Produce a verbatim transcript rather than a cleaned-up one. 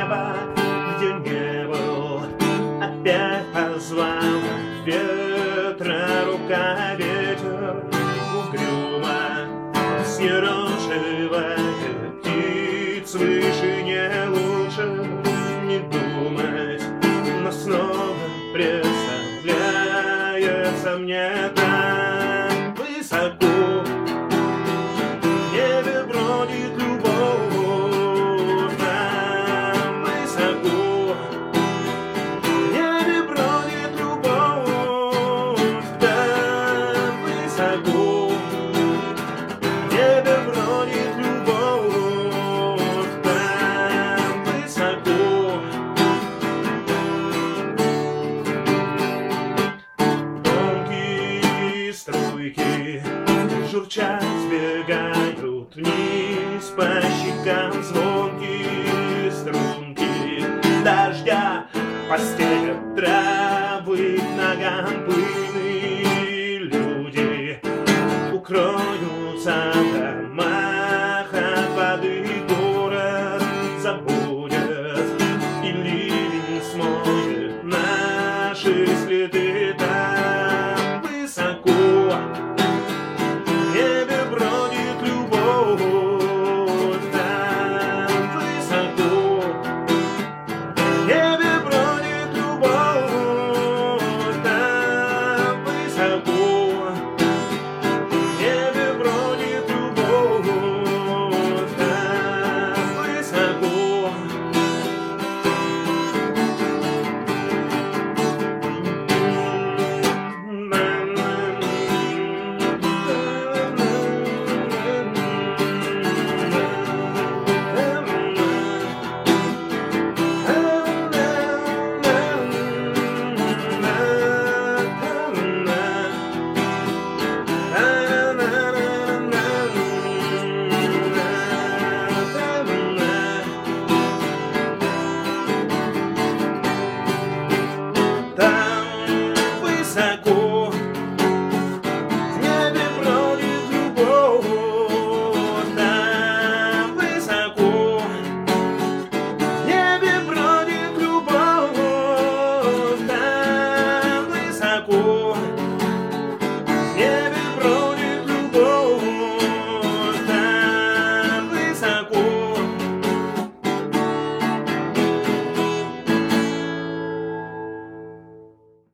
неба, где не был, опять позвал ветра рука, ветер угрюмо съерошивает птиц выше, не лучше не думать, но снова представляется мне там высоко в небе бродит любовь, там высоко в небе бродит любовь, там высоко в небе бродит любовь, там высоко. Тонкие струйки журчат, сбегают вниз по щекам, звонкие струнки дождя постелят траву.